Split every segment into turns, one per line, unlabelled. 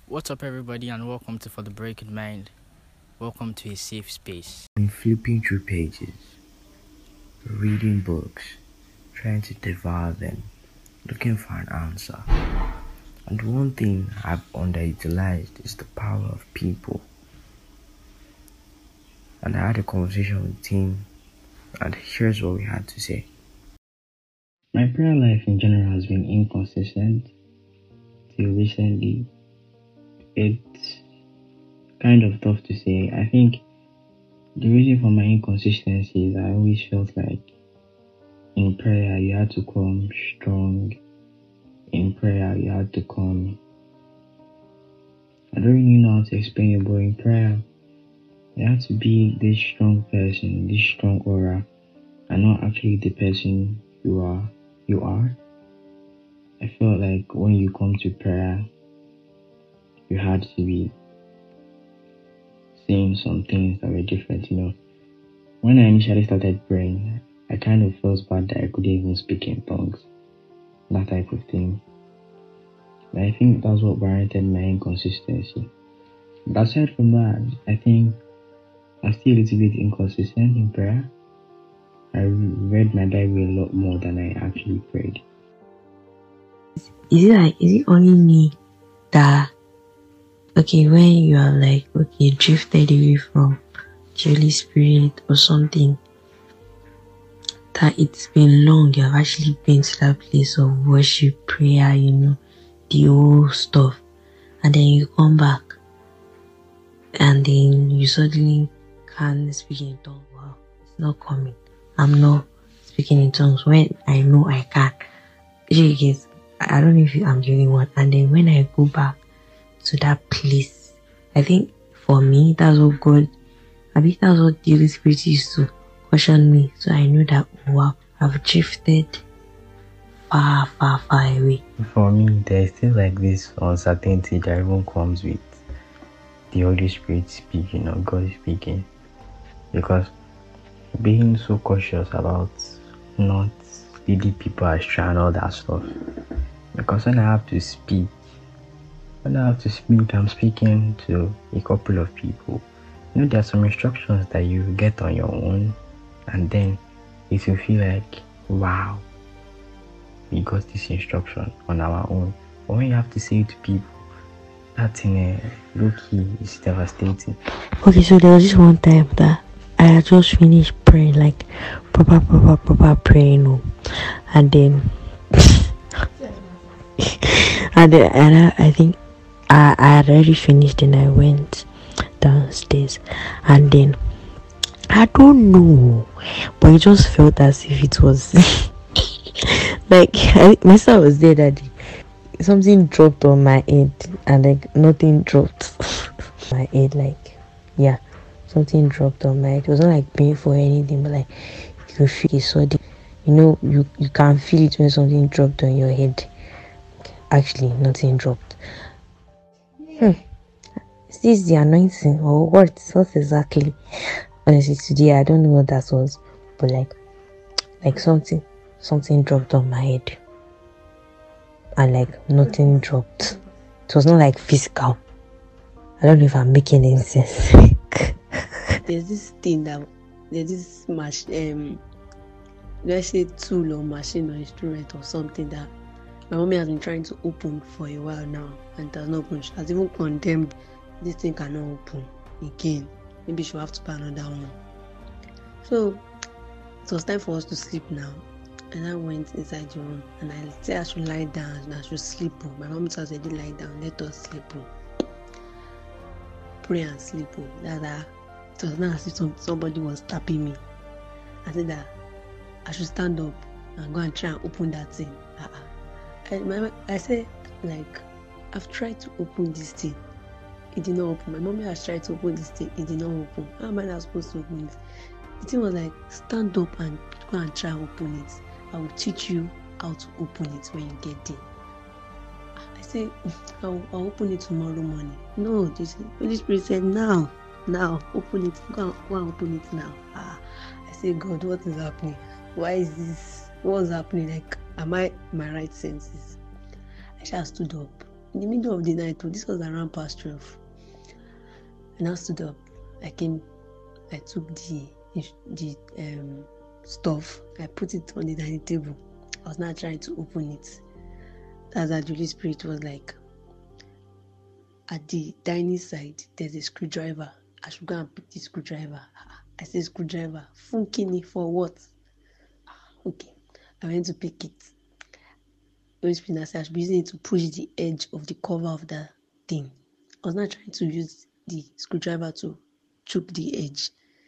What's up, everybody, and welcome to For the Breaking Mind. Welcome to a safe space.
I'm flipping through pages, reading books, trying to devour them, looking for an answer. And one thing I've underutilized is the power of people. And I had a conversation with Tim, and here's what we had to say. My prayer life in general has been inconsistent till recently. It's kind of tough to say. I think the reason for my inconsistency is I always felt like in prayer you had to come strong. In prayer you had to come. I don't really know how to explain it, but in prayer you have to be this strong person, this strong aura, and not actually the person you are. I felt like when you come to prayer, you had to be saying some things that were different, When I initially started praying, I kind of felt bad that I couldn't even speak in tongues, that type of thing. But I think that's what warranted my inconsistency. But aside from that, I think I'm still a little bit inconsistent in prayer. I read my Bible a lot more than I actually prayed.
Is it only me that when you are drifted away from the Holy Spirit or something, that it's been long, you have actually been to that place of worship, prayer, the whole stuff, and then you come back and then you suddenly can't speak in tongues. Wow, it's not coming. I'm not speaking in tongues when I know I can. I don't know if I'm the only one. And then when I go back to that place, I think for me, that's what God, that's what the Holy Spirit used to caution me. So I know that, wow, I've drifted far, far, far away.
For me, there's still like this uncertainty that even comes with the Holy Spirit speaking or God speaking. Because being so cautious about not leading people astray and all that stuff. Because when I have to speak, I'm speaking to a couple of people. There are some instructions that you get on your own, and then it will feel like, wow, we got this instruction on our own. But when you have to say it to people, that in a low-key is devastating.
Okay, so there was this one time that I had just finished praying, like proper praying, and then I think I had already finished, and I went downstairs, and then I don't know, but it just felt as if it was my son was there that day. Something dropped on my head, and nothing dropped my head, something dropped on my head. It wasn't like painful or anything, but you can feel it sudden. You can feel it when something dropped on your head. Actually, nothing dropped. Is this the anointing or what? What exactly? Honestly, today I don't know what that was, but like something dropped on my head, and nothing dropped. It was not like physical. I don't know if I'm making any sense.
There's this machine, let's say tool or machine or instrument or something that my mommy has been trying to open for a while now, and it has not opened. She has even condemned this thing cannot open again. Maybe she'll have to buy another one. So it was time for us to sleep now, and I went inside the room and I said I should lie down and I should sleep. My mom said I did lie down, let us sleep. Pray and sleep. It was not as if somebody was tapping me. I said that I should stand up and go and try and open that thing. I said, I've tried to open this thing. It did not open. My mommy has tried to open this thing. It did not open. How am I not supposed to open it? The thing was stand up and go and try and open it. I will teach you how to open it when you get there. I said, I'll open it tomorrow morning. No, the Holy Spirit said, now, open it. Go and open it now. I said, God, what is happening? Why is this? What's happening? Am I in my right senses? I just stood up in the middle of the night. This was around past 12. And I stood up. I took the stuff. I put it on the dining table. I was not trying to open it. That's how the Holy Spirit was like, at the dining side, there's a screwdriver. I should go and pick the screwdriver. I said, screwdriver, funkini for what? Okay, I went to pick it. The Holy Spirit said I should be using it to push the edge of the cover of the thing. I was not trying to use the screwdriver to choke the edge.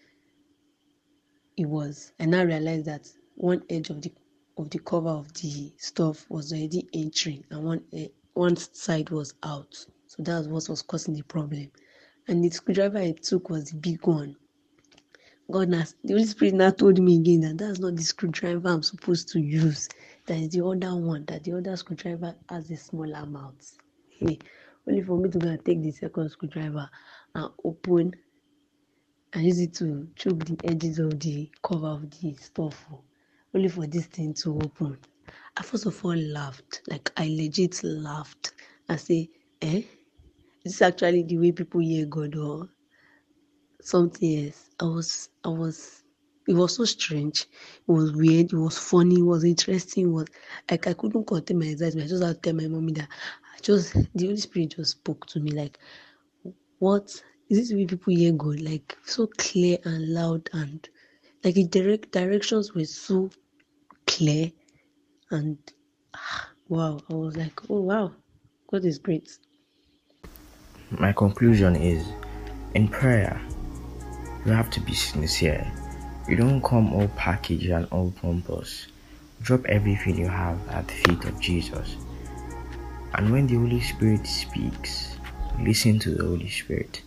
It was. I now realized that one edge of the cover of the stuff was already entering, and one side was out. So that was what was causing the problem. And the screwdriver I took was the big one. The Holy Spirit now told me again that that's not the screwdriver I'm supposed to use. That is the other one, that the other screwdriver has a smaller mouth. Only for me to go and take the second screwdriver and open and use it to choke the edges of the cover of the stuff. Only for this thing to open. I first of all laughed. Like, I legit laughed. I say, Is this actually the way people hear God or something else? It was so strange. It was weird. It was funny. It was interesting. It was like I couldn't contain my anxiety. I just had to tell my mommy that the Holy Spirit just spoke to me like, what is this the way people hear God? Like, so clear and loud, and like the directions were so clear, and wow, I was like, oh wow, God is great.
My conclusion is, in prayer, you have to be sincere. You don't come all packaged and all pompous. Drop everything you have at the feet of Jesus. And when the Holy Spirit speaks, listen to the Holy Spirit.